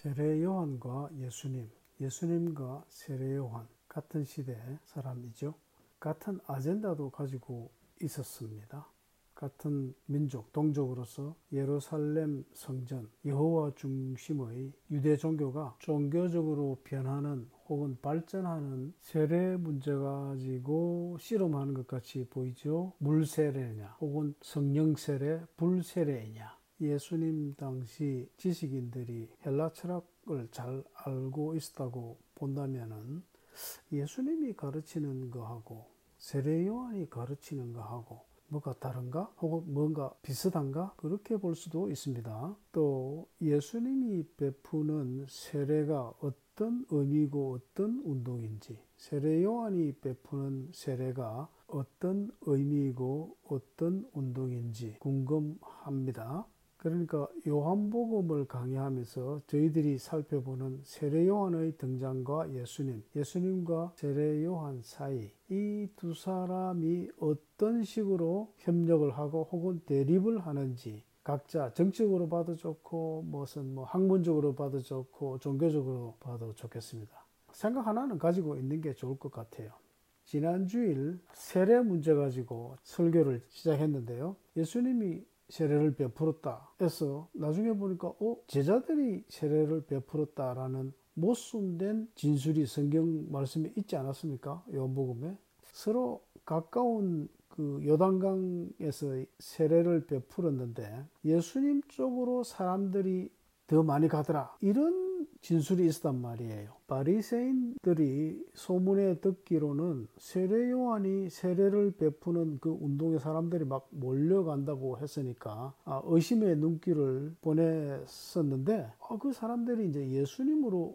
세례 요한과 예수님, 예수님과 세례 요한 같은 시대 사람이죠. 같은 아젠다도 가지고 있었습니다. 같은 민족, 동족으로서 예루살렘 성전, 여호와 중심의 유대 종교가 종교적으로 변하는 혹은 발전하는 세례 문제 가지고 씨름하는 것 같이 보이죠. 물 세례냐 혹은 성령 세례, 불 세례냐. 예수님 당시 지식인들이 헬라 철학을 잘 알고 있었다고 본다면은 예수님이 가르치는 거하고 세례 요한이 가르치는 거하고 뭐가 다른가? 혹은 뭔가 비슷한가? 그렇게 볼 수도 있습니다. 또 예수님이 베푸는 세례가 어떤 의미고 어떤 운동인지, 세례 요한이 베푸는 세례가 어떤 의미이고 어떤 운동인지 궁금합니다. 그러니까 요한복음을 강의하면서 저희들이 살펴보는 세례 요한의 등장과 예수님과 세례 요한 사이, 이 두 사람이 어떤 식으로 협력을 하고 혹은 대립을 하는지, 각자 정치적으로 봐도 좋고 무슨 학문적으로 봐도 좋고 종교적으로 봐도 좋겠습니다. 생각 하나는 가지고 있는 게 좋을 것 같아요. 지난 주일 세례 문제 가지고 설교를 시작했는데요. 예수님이 세례를 베풀었다 해서 나중에 보니까 제자들이 세례를 베풀었다라는 못순된 진술이 성경 말씀에 있지 않았습니까? 요한복음에 서로 가까운 그 요단강에서 세례를 베풀었는데 예수님 쪽으로 사람들이 더 많이 가더라, 이런 진술이 있었단 말이에요. 바리새인들이 소문에 듣기로는 세례 요한이 세례를 베푸는 그 운동에 사람들이 막 몰려간다고 했으니까 의심의 눈길을 보냈었는데 그 사람들이 이제 예수님으로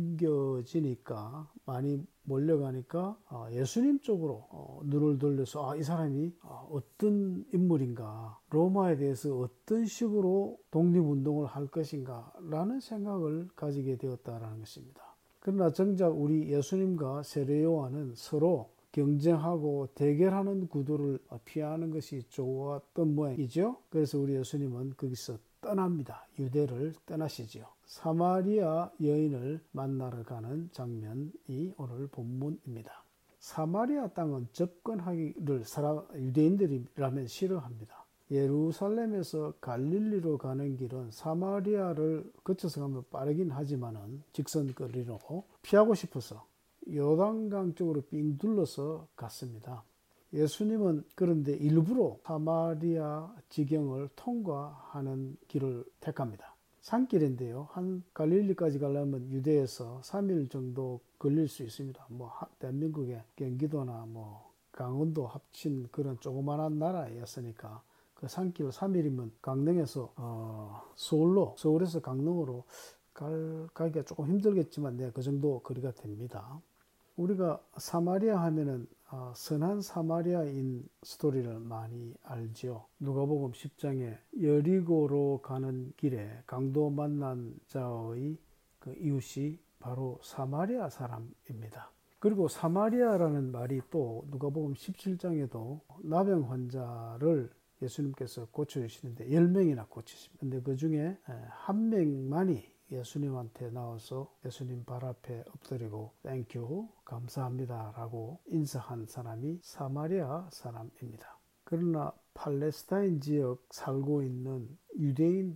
옮겨지니까, 많이 몰려가니까 예수님 쪽으로 눈을 돌려서 이 사람이 어떤 인물인가, 로마에 대해서 어떤 식으로 독립운동을 할 것인가 라는 생각을 가지게 되었다는 것입니다. 그러나 정작 우리 예수님과 세례 요한은 서로 경쟁하고 대결하는 구도를 피하는 것이 좋았던 모양이죠. 그래서 우리 예수님은 거기서 떠납니다. 유대를 떠나시지요. 사마리아 여인을 만나러 가는 장면이 오늘 본문입니다. 사마리아 땅은 접근하기를 유대인들이라면 싫어합니다. 예루살렘에서 갈릴리로 가는 길은 사마리아를 거쳐서 가면 빠르긴 하지만은 직선거리로 피하고 싶어서 요단강 쪽으로 삥 둘러서 갔습니다. 예수님은 그런데 일부러 사마리아 지경을 통과하는 길을 택합니다. 산길인데요. 한 갈릴리까지 가려면 유대에서 3일 정도 걸릴 수 있습니다. 대한민국의 경기도나 강원도 합친 그런 조그만한 나라였으니까 그 산길 3일이면 강릉에서 서울에서 강릉으로 가기가 조금 힘들겠지만 그 정도 거리가 됩니다. 우리가 사마리아 하면은 선한 사마리아인 스토리를 많이 알죠. 누가복음 10장에 여리고로 가는 길에 강도 만난 자의 그 이웃이 바로 사마리아 사람입니다. 그리고 사마리아라는 말이 또 누가복음 17장에도 나병 환자를 예수님께서 고쳐주시는데 10명이나 고치십니다. 근데 그 중에 한 명만이 예수님한테 나와서 예수님 발 앞에 엎드리고 땡큐 감사합니다 라고 인사한 사람이 사마리아 사람입니다. 그러나 팔레스타인 지역 살고 있는 유대인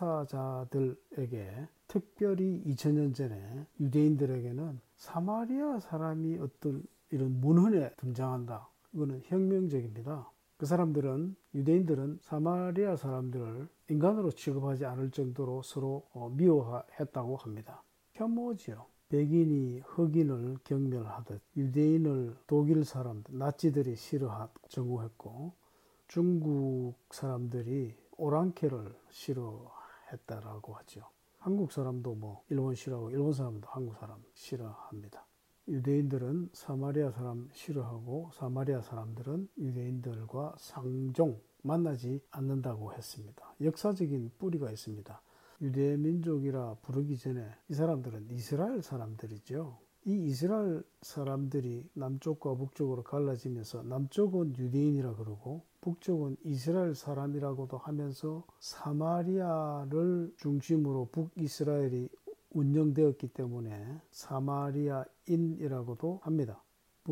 당사자들에게, 특별히 2000년 전에 유대인들에게는 사마리아 사람이 어떤 이런 문헌에 등장한다, 이거는 혁명적입니다. 그 사람들은, 유대인들은 사마리아 사람들을 인간으로 취급하지 않을 정도로 서로 미워했다고 합니다. 혐오지요. 백인이 흑인을 경멸하듯 유대인을 독일 사람들, 나치들이 싫어하고 증오했고, 중국 사람들이 오랑캐를 싫어했다라고 하죠. 한국 사람도 일본 싫어하고 일본 사람도 한국 사람 싫어합니다. 유대인들은 사마리아 사람 싫어하고 사마리아 사람들은 유대인들과 상종, 만나지 않는다고 했습니다. 역사적인 뿌리가 있습니다. 유대 민족이라 부르기 전에 이 사람들은 이스라엘 사람들이죠. 이 이스라엘 사람들이 남쪽과 북쪽으로 갈라지면서 남쪽은 유대인이라 그러고 북쪽은 이스라엘 사람이라고도 하면서 사마리아를 중심으로 북이스라엘이 운영되었기 때문에 사마리아인이라고도 합니다.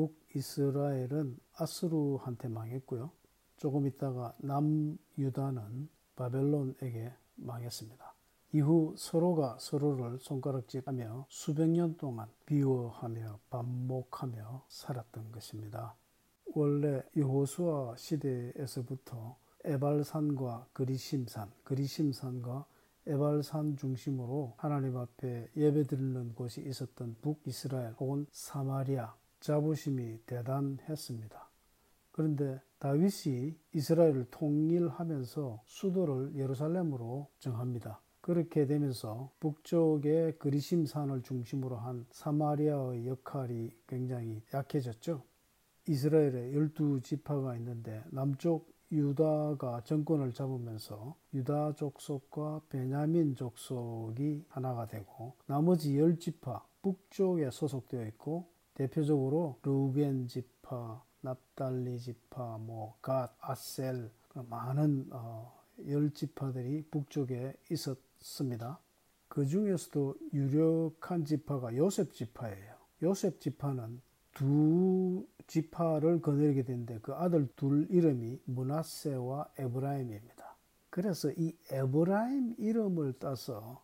북이스라엘은 아수르한테 망했고요. 조금 있다가 남유다는 바벨론에게 망했습니다. 이후 서로가 서로를 손가락질하며 수백 년 동안 비워하며 반목하며 살았던 것입니다. 원래 여호수아 시대에서부터 에발산과 그리심산과 에발산 중심으로 하나님 앞에 예배드리는 곳이 있었던 북이스라엘 혹은 사마리아, 자부심이 대단했습니다. 그런데 다윗이 이스라엘을 통일하면서 수도를 예루살렘으로 정합니다. 그렇게 되면서 북쪽의 그리심산을 중심으로 한 사마리아의 역할이 굉장히 약해졌죠. 이스라엘에 12지파가 있는데 남쪽 유다가 정권을 잡으면서 유다 족속과 베냐민 족속이 하나가 되고 나머지 10지파 북쪽에 소속되어 있고 대표적으로 르우벤 지파, 납달리 지파, 갓, 아셀 많은 10지파들이 북쪽에 있었습니다. 그 중에서도 유력한 지파가 요셉 지파예요. 요셉 지파는 두 지파를 거느리게 되는데 그 아들 둘 이름이 므낫세와 에브라임입니다. 그래서 이 에브라임 이름을 따서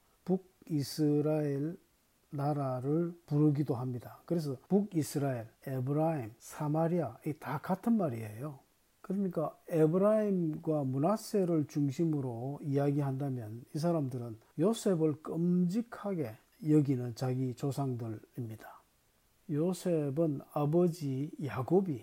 북이스라엘 나라를 부르기도 합니다. 그래서 북이스라엘, 에브라임, 사마리아 이 다 같은 말이에요. 그러니까 에브라임과 므낫세를 중심으로 이야기한다면 이 사람들은 요셉을 끔찍하게 여기는 자기 조상들입니다. 요셉은 아버지 야곱이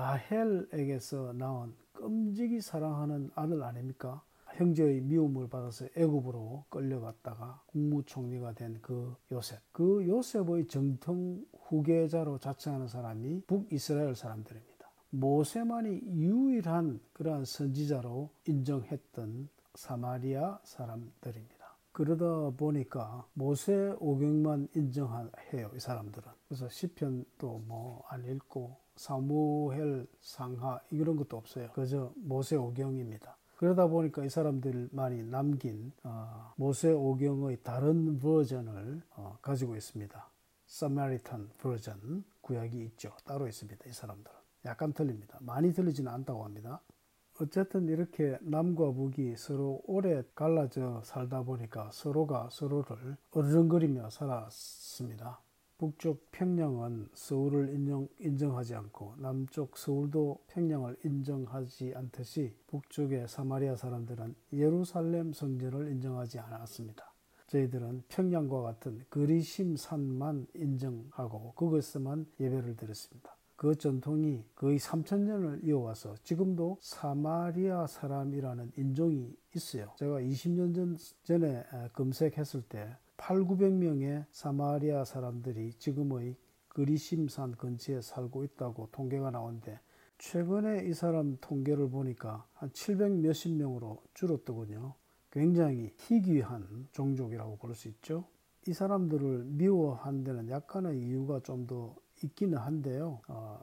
라헬에게서 낳은 끔찍이 사랑하는 아들 아닙니까? 형제의 미움을 받아서 애굽으로 끌려갔다가 국무총리가 된 그 요셉. 그 요셉의 정통 후계자로 자처하는 사람이 북이스라엘 사람들입니다. 모세만이 유일한 그러한 선지자로 인정했던 사마리아 사람들입니다. 그러다 보니까 모세 오경만 인정해요, 이 사람들은. 그래서 시편도 안 읽고 사무엘 상하 이런 것도 없어요. 그저 모세 오경입니다. 그러다 보니까 이 사람들만이 남긴 모세 오경의 다른 버전을 가지고 있습니다. Samaritan 버전 구약이 있죠. 따로 있습니다. 이 사람들은. 약간 틀립니다. 많이 틀리지는 않다고 합니다. 어쨌든 이렇게 남과 북이 서로 오래 갈라져 살다 보니까 서로가 서로를 어르렁거리며 살았습니다. 북쪽 평양은 서울을 인정하지 않고 남쪽 서울도 평양을 인정하지 않듯이 북쪽의 사마리아 사람들은 예루살렘 성전을 인정하지 않았습니다. 저희들은 평양과 같은 그리심산만 인정하고 그것에만 예배를 드렸습니다. 그 전통이 거의 3000년을 이어와서 지금도 사마리아 사람이라는 인종이 있어요. 제가 20년 전에 검색했을 때 8,900명의 사마리아 사람들이 지금의 그리심산 근처에 살고 있다고 통계가 나오는데 최근에 이 사람 통계를 보니까 한 700 몇십 명으로 줄었더군요. 굉장히 희귀한 종족이라고 볼 수 있죠. 이 사람들을 미워한 데는 약간의 이유가 좀 더 있기는 한데요.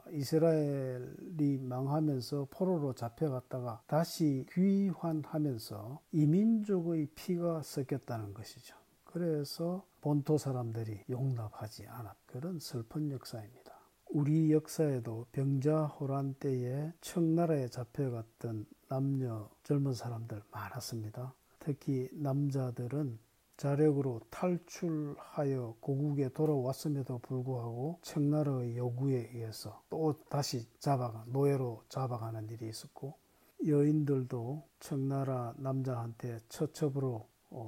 이스라엘이 망하면서 포로로 잡혀갔다가 다시 귀환하면서 이민족의 피가 섞였다는 것이죠. 그래서 본토 사람들이 용납하지 않았 그런 슬픈 역사입니다. 우리 역사에도 병자호란 때에 청나라에 잡혀갔던 남녀 젊은 사람들 많았습니다. 특히 남자들은 자력으로 탈출하여 고국에 돌아왔음에도 불구하고 청나라의 요구에 의해서 또 다시 노예로 잡아가는 일이 있었고 여인들도 청나라 남자한테 처첩으로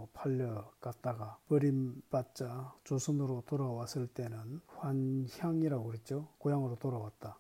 팔려갔다가 버림받자 조선으로 돌아왔을 때는 환향이라고 그랬죠. 고향으로 돌아왔다.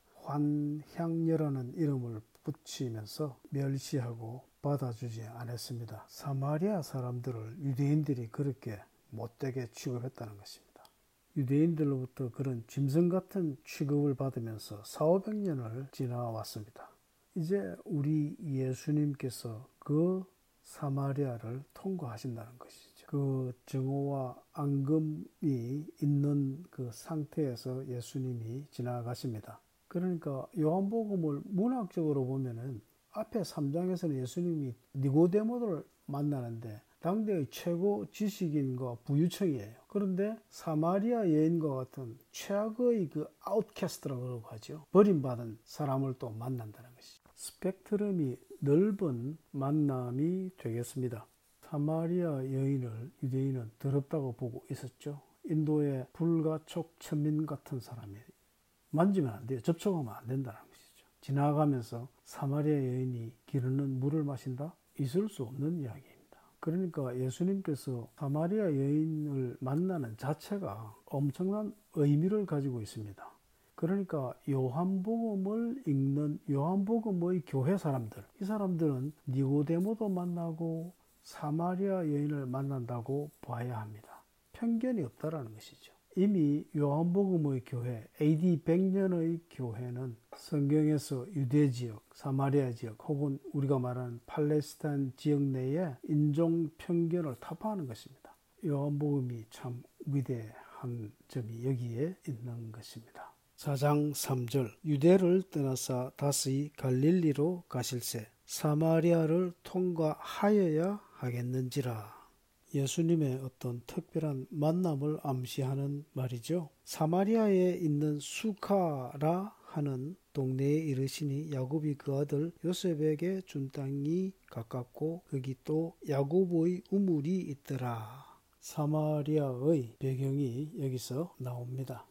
환향녀라는 이름을 붙이면서 멸시하고 받아주지 않았습니다. 사마리아 사람들을 유대인들이 그렇게 못되게 취급했다는 것입니다. 유대인들로부터 그런 짐승 같은 취급을 받으면서 400~500년을 지나왔습니다. 이제 우리 예수님께서 그 사마리아를 통과하신다는 것이죠. 그 정오와 앙금이 있는 그 상태에서 예수님이 지나가십니다. 그러니까 요한복음을 문학적으로 보면은 앞에 3장에서는 예수님이 니고데모를 만나는데 당대의 최고 지식인과 부유층이에요. 그런데 사마리아 여인과 같은 최악의 그 아웃캐스트라고 하죠. 버림받은 사람을 또 만난다는 것이죠. 스펙트럼이 넓은 만남이 되겠습니다. 사마리아 여인을 유대인은 더럽다고 보고 있었죠. 인도의 불가촉 천민 같은 사람이 만지면 안 돼요. 접촉하면 안 된다는 것이죠. 지나가면서 사마리아 여인이 기르는 물을 마신다? 있을 수 없는 이야기입니다. 그러니까 예수님께서 사마리아 여인을 만나는 자체가 엄청난 의미를 가지고 있습니다. 그러니까 요한복음을 읽는 요한복음의 교회 사람들, 이 사람들은 니고데모도 만나고 사마리아 여인을 만난다고 봐야 합니다. 편견이 없다라는 것이죠. 이미 요한복음의 교회, AD 100년의 교회는 성경에서 유대 지역, 사마리아 지역 혹은 우리가 말하는 팔레스타인 지역 내에 인종 편견을 타파하는 것입니다. 요한복음이 참 위대한 점이 여기에 있는 것입니다. 4장 3절 유대를 떠나사 다시 갈릴리로 가실새 사마리아를 통과하여야 하겠는지라. 예수님의 어떤 특별한 만남을 암시하는 말이죠. 사마리아에 있는 수카라 하는 동네에 이르시니 야곱이 그 아들 요셉에게 준 땅이 가깝고 거기 또 야곱의 우물이 있더라. 사마리아의 배경이 여기서 나옵니다.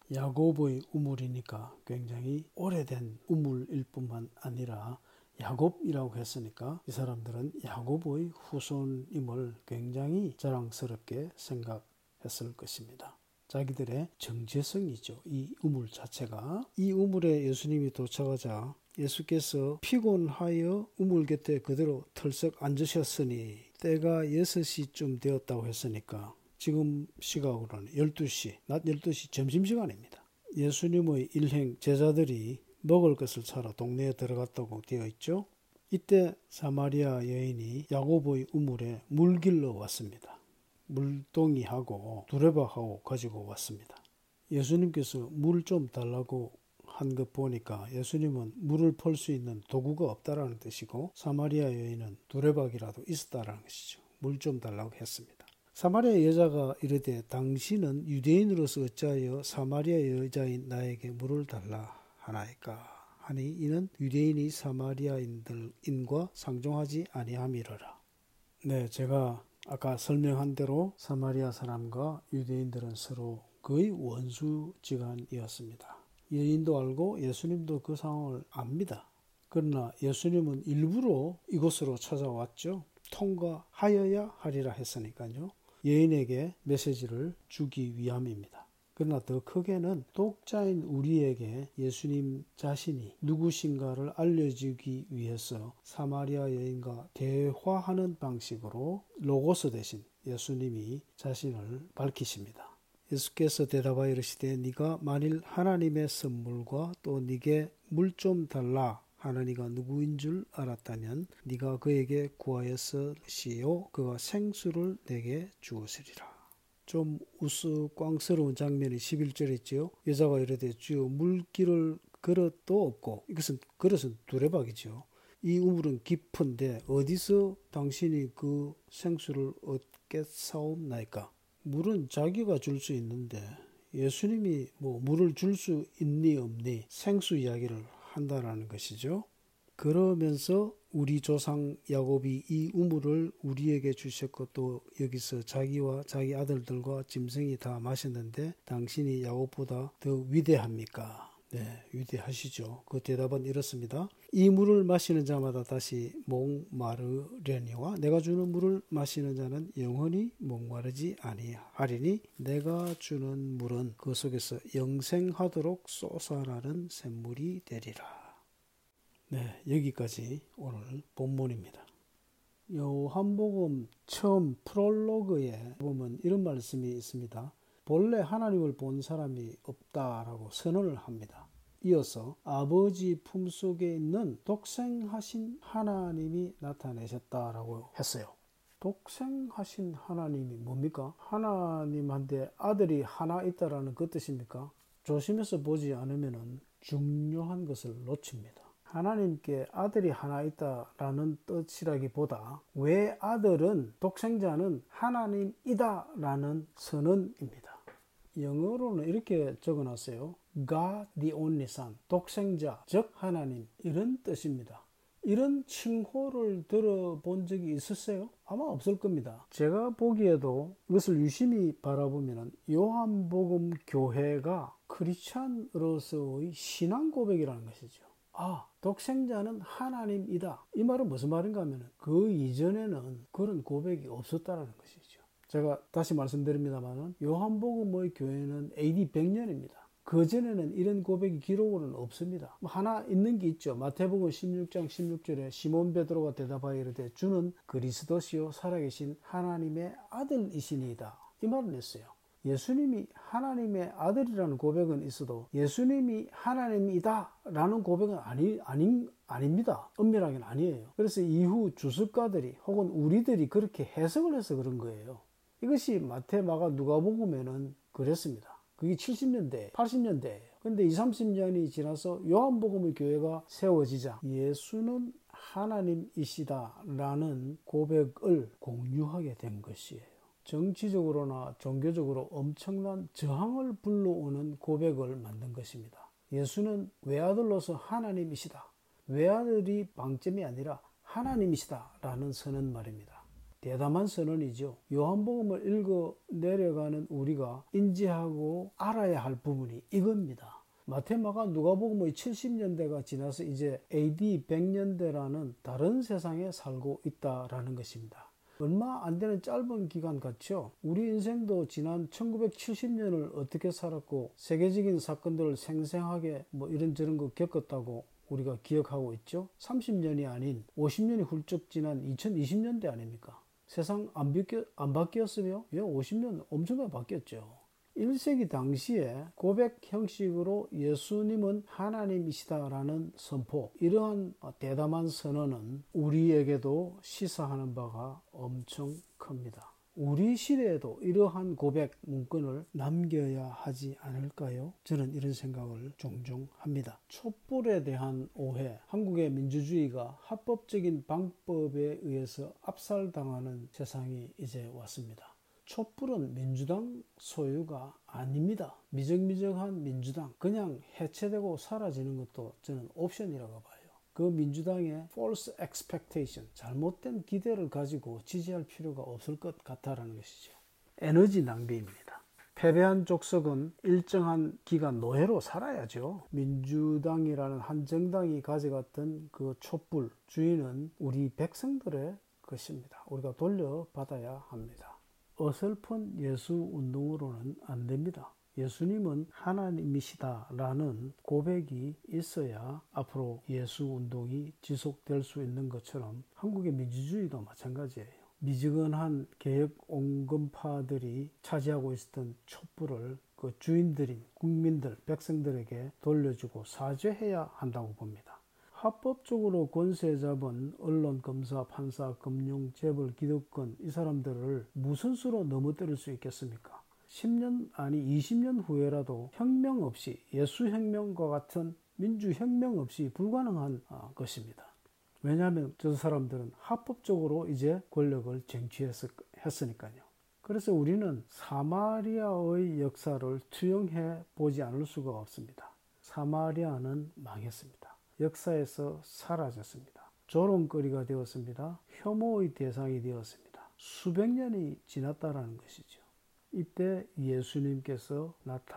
야곱의 우물이니까 굉장히 오래된 우물일 뿐만 아니라 야곱이라고 했으니까 이 사람들은 야곱의 후손임을 굉장히 자랑스럽게 생각했을 것입니다. 자기들의 정체성이죠. 이 우물 자체가. 이 우물에 예수님이 도착하자 예수께서 피곤하여 우물 곁에 그대로 털썩 앉으셨으니 때가 6시쯤 되었다고 했으니까 지금 시각으로는 12시, 낮 12시 점심시간입니다. 예수님의 일행 제자들이 먹을 것을 사러 동네에 들어갔다고 되어 있죠. 이때 사마리아 여인이 야곱의 우물에 물 길러 왔습니다. 물동이하고 두레박하고 가지고 왔습니다. 예수님께서 물 좀 달라고 한 것 보니까 예수님은 물을 펄 수 있는 도구가 없다라는 뜻이고 사마리아 여인은 두레박이라도 있었다라는 것이죠. 물 좀 달라고 했습니다. 사마리아 여자가 이르되 당신은 유대인으로서 어찌하여 사마리아 여자인 나에게 물을 달라 하나이까 하니 이는 유대인이 사마리아인과 상종하지 아니함이러라. 네, 제가 아까 설명한 대로 사마리아 사람과 유대인들은 서로 거의 원수지간이었습니다. 여인도 알고 예수님도 그 상황을 압니다. 그러나 예수님은 일부러 이곳으로 찾아왔죠. 통과하여야 하리라 했으니까요. 여인에게 메시지를 주기 위함입니다. 그러나 더 크게는 독자인 우리에게 예수님 자신이 누구신가를 알려주기 위해서 사마리아 여인과 대화하는 방식으로 로고스 대신 예수님이 자신을 밝히십니다. 예수께서 대답하여 이르시되 네가 만일 하나님의 선물과 또 네게 물 좀 달라 하는 이가 누구인 줄 알았다면 네가 그에게 구하였으시오 그가 생수를 내게 주었으리라. 좀 우스꽝스러운 장면이 11절에 있지요. 여자가 이르되 주여 물기를 그릇도 없고 이것은 그릇은 두레박이죠. 이 우물은 깊은데 어디서 당신이 그 생수를 얻겠사옵나이까. 물은 자기가 줄 수 있는데 예수님이 물을 줄 수 있니 없니 생수 이야기를 한다라는 것이죠. 그러면서 우리 조상 야곱이 이 우물을 우리에게 주셨고 또 여기서 자기와 자기 아들들과 짐승이 다 마셨는데 당신이 야곱보다 더 위대합니까? 네, 위대하시죠. 그 대답은 이렇습니다. 이 물을 마시는 자마다 다시 목마르려니와 내가 주는 물을 마시는 자는 영원히 목마르지 아니하리니 내가 주는 물은 그 속에서 영생하도록 솟아나는 샘물이 되리라. 네, 여기까지 오늘 본문입니다. 요한복음 처음 프롤로그에 보면 이런 말씀이 있습니다. 본래 하나님을 본 사람이 없다라고 선언을 합니다. 이어서 아버지 품속에 있는 독생하신 하나님이 나타내셨다라고 했어요. 독생하신 하나님이 뭡니까? 하나님한테 아들이 하나 있다라는 그 뜻입니까? 조심해서 보지 않으면 중요한 것을 놓칩니다. 하나님께 아들이 하나 있다라는 뜻이라기보다 외아들은 독생자는 하나님이다라는 선언입니다. 영어로는 이렇게 적어놨어요. God the only Son, 독생자, 즉 하나님, 이런 뜻입니다. 이런 칭호를 들어본 적이 있었어요? 아마 없을 겁니다. 제가 보기에도 이것을 유심히 바라보면 요한복음 교회가 크리스찬으로서의 신앙 고백이라는 것이죠. 독생자는 하나님이다. 이 말은 무슨 말인가 하면 그 이전에는 그런 고백이 없었다는 것이죠. 제가 다시 말씀드립니다만 요한복음의 교회는 AD 100년입니다. 그전에는 이런 고백이 기록으로는 없습니다. 하나 있는 게 있죠. 마태복음 16장 16절에 시몬 베드로가 대답하여 이르되 주는 그리스도시요 살아계신 하나님의 아들이시니이다. 이 말을 했어요. 예수님이 하나님의 아들이라는 고백은 있어도 예수님이 하나님이다 라는 고백은 아닙니다. 엄밀하게는 아니에요. 그래서 이후 주석가들이 혹은 우리들이 그렇게 해석을 해서 그런 거예요. 이것이 마태, 마가, 누가복음에는 그랬습니다. 그게 70년대, 80년대예요. 근데 20, 30년이 지나서 요한복음의 교회가 세워지자 예수는 하나님이시다라는 고백을 공유하게 된 것이에요. 정치적으로나 종교적으로 엄청난 저항을 불러오는 고백을 만든 것입니다. 예수는 외아들로서 하나님이시다. 외아들이 방점이 아니라 하나님이시다라는 선언 말입니다. 대담한 선언이죠. 요한복음을 읽어 내려가는 우리가 인지하고 알아야 할 부분이 이겁니다. 마태, 마가, 누가복음의 70년대가 지나서 이제 AD 100년대라는 다른 세상에 살고 있다라는 것입니다. 얼마 안 되는 짧은 기간 같죠. 우리 인생도 지난 1970년을 어떻게 살았고 세계적인 사건들을 생생하게 이런저런 거 겪었다고 우리가 기억하고 있죠. 30년이 아닌 50년이 훌쩍 지난 2020년대 아닙니까? 세상 안 바뀌었으며 50년 엄청나게 바뀌었죠. 1세기 당시에 고백 형식으로 예수님은 하나님이시다라는 선포, 이러한 대담한 선언은 우리에게도 시사하는 바가 엄청 큽니다. 우리 시대에도 이러한 고백 문건을 남겨야 하지 않을까요? 저는 이런 생각을 종종 합니다. 촛불에 대한 오해, 한국의 민주주의가 합법적인 방법에 의해서 압살당하는 세상이 이제 왔습니다. 촛불은 민주당 소유가 아닙니다. 미적미적한 민주당, 그냥 해체되고 사라지는 것도 저는 옵션이라고 봐요. 그 민주당의 false expectation, 잘못된 기대를 가지고 지지할 필요가 없을 것 같다라는 것이죠. 에너지 낭비입니다. 패배한 족속은 일정한 기간 노예로 살아야죠. 민주당이라는 한 정당이 가져갔던 그 촛불 주인은 우리 백성들의 것입니다. 우리가 돌려받아야 합니다. 어설픈 예수 운동으로는 안 됩니다. 예수님은 하나님이시다라는 고백이 있어야 앞으로 예수 운동이 지속될 수 있는 것처럼 한국의 민주주의도 마찬가지예요. 미지근한 개혁 온건파들이 차지하고 있었던 촛불을 그 주인들인 국민들, 백성들에게 돌려주고 사죄해야 한다고 봅니다. 합법적으로 권세 잡은 언론, 검사, 판사, 금융, 재벌, 기득권 이 사람들을 무슨 수로 넘어뜨릴 수 있겠습니까? 10년 아니 20년 후에라도 혁명 없이 예수혁명과 같은 민주혁명 없이 불가능한 것입니다. 왜냐하면 저 사람들은 합법적으로 이제 권력을 쟁취했으니까요. 그래서 우리는 사마리아의 역사를 투영해 보지 않을 수가 없습니다. 사마리아는 망했습니다. 역사에서 사라졌습니다. 조롱거리가 되었습니다. 혐오의 대상이 되었습니다. 수백 년이 지났다라는 것이죠. 이때 예수님께서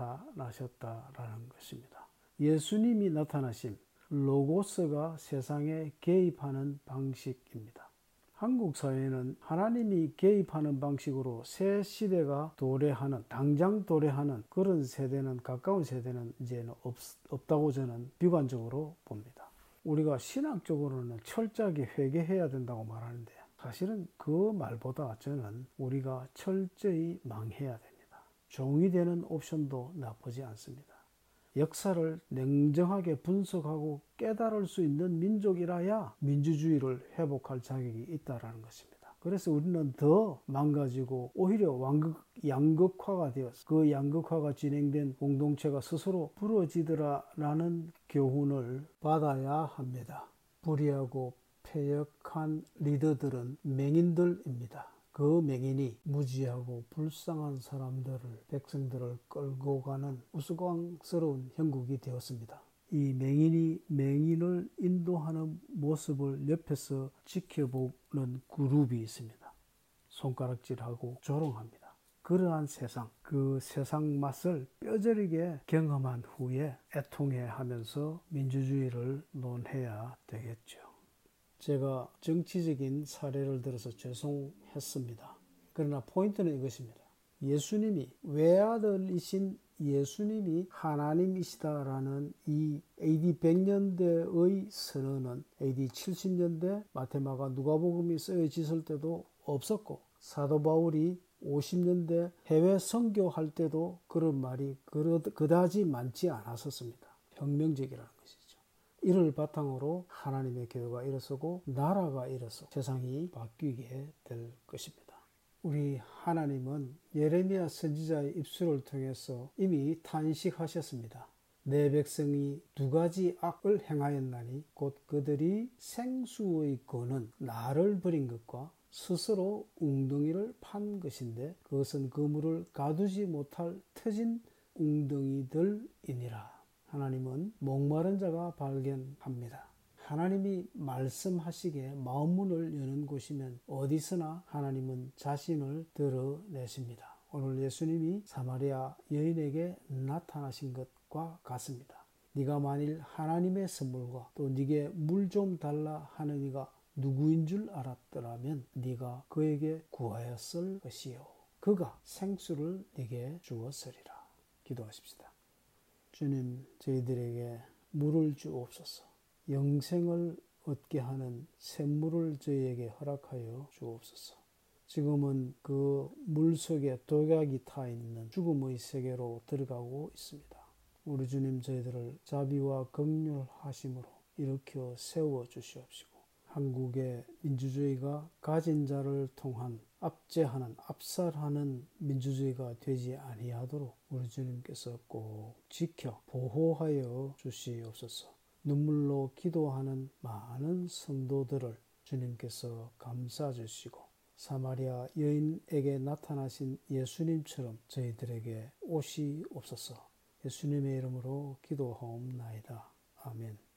나타나셨다라는 것입니다. 예수님이 나타나신 로고스가 세상에 개입하는 방식입니다. 한국 사회는 하나님이 개입하는 방식으로 새 시대가 도래하는, 당장 도래하는 그런 세대는, 가까운 세대는 이제는 없다고 저는 비관적으로 봅니다. 우리가 신학적으로는 철저하게 회개해야 된다고 말하는데 사실은 그 말보다 저는 우리가 철저히 망해야 됩니다. 종이 되는 옵션도 나쁘지 않습니다. 역사를 냉정하게 분석하고 깨달을 수 있는 민족이라야 민주주의를 회복할 자격이 있다는 것입니다. 그래서 우리는 더 망가지고 오히려 양극화가 되었어. 그 양극화가 진행된 공동체가 스스로 부러지더라라는 교훈을 받아야 합니다. 불의하고 패역한 리더들은 맹인들입니다. 그 맹인이 무지하고 불쌍한 백성들을 끌고 가는 우스꽝스러운 형국이 되었습니다. 이 맹인이 맹인을 인도하는 모습을 옆에서 지켜보는 그룹이 있습니다. 손가락질하고 조롱합니다. 그러한 세상, 그 세상 맛을 뼈저리게 경험한 후에 애통해하면서 민주주의를 논해야 되겠죠. 제가 정치적인 사례를 들어서 죄송했습니다. 그러나 포인트는 이것입니다. 예수님이 외아들이신 예수님이 하나님이시다라는 이 AD 100년대의 선언은 AD 70년대 마테마가 누가복음이 쓰여졌을 때도 없었고 사도 바울이 50년대 해외 선교할 때도 그런 말이 그다지 많지 않았었습니다. 혁명적이라는 것이죠. 이를 바탕으로 하나님의 교회가 일어서고 나라가 일어서 세상이 바뀌게 될 것입니다. 우리 하나님은 예레미야 선지자의 입술을 통해서 이미 탄식하셨습니다. 내 백성이 두 가지 악을 행하였나니 곧 그들이 생수의 거는 나를 버린 것과 스스로 웅덩이를 판 것인데 그것은 그물을 가두지 못할 터진 웅덩이들이니라. 하나님은 목마른 자가 발견합니다. 하나님이 말씀하시기에 마음문을 여는 곳이면 어디서나 하나님은 자신을 드러내십니다. 오늘 예수님이 사마리아 여인에게 나타나신 것과 같습니다. 네가 만일 하나님의 선물과 또 네게 물 좀 달라 하는 이가 누구인 줄 알았더라면 네가 그에게 구하였을 것이요 그가 생수를 네게 주었으리라. 기도하십시다. 주님, 저희들에게 물을 주옵소서. 영생을 얻게 하는 샘물을 저희에게 허락하여 주옵소서. 지금은 그 물속에 독약이 타 있는 죽음의 세계로 들어가고 있습니다. 우리 주님 저희들을 자비와 긍휼하심으로 일으켜 세워 주시옵시고 한국의 민주주의가 가진 자를 통한 압제하는 압살하는 민주주의가 되지 아니하도록 우리 주님께서 꼭 지켜 보호하여 주시옵소서. 눈물로 기도하는 많은 성도들을 주님께서 감싸 주시고 사마리아 여인에게 나타나신 예수님처럼 저희들에게 오시옵소서. 예수님의 이름으로 기도하옵나이다. 아멘.